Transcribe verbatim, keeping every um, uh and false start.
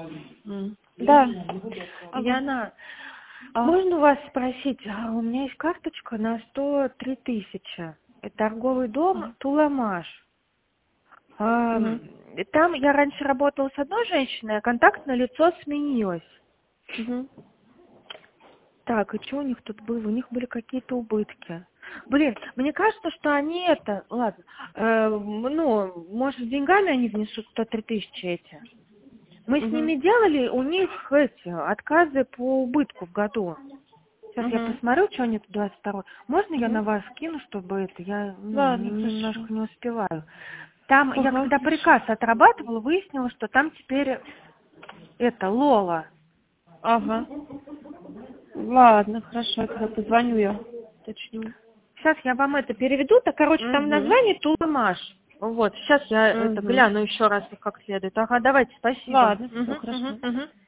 М. Да. Алло. Яна, А. можно вас спросить, а у меня есть карточка на сто три тысячи. Это торговый дом Ага. Туламаш. А, Мгм. Там я раньше работала с одной женщиной, а контактное лицо сменилось. Мгм. Так, и что у них тут было? У них были какие-то убытки. Блин, мне кажется, что они это... Ладно, э, ну, может, с деньгами они внесут сто три тысячи эти. Мы с Мгм. ними делали, у них эти отказы по убытку в году. Сейчас я Мгм. посмотрю, что они тут двадцать второй. Можно я на Мгм. вас скину, чтобы это... Я ну, не- Ладно, хорошо. немножко не успеваю. Там, я Ага, когда хорошо. приказ отрабатывала, выяснила, что там теперь это, Лола. Ага. Ладно, хорошо, тогда позвоню я. Уточню. Сейчас я вам это переведу, так, короче, там Угу. название Туламаш. Вот, сейчас я это Угу. гляну еще раз как следует. Ага, давайте, спасибо. Ладно, Угу, все угу, хорошо. угу.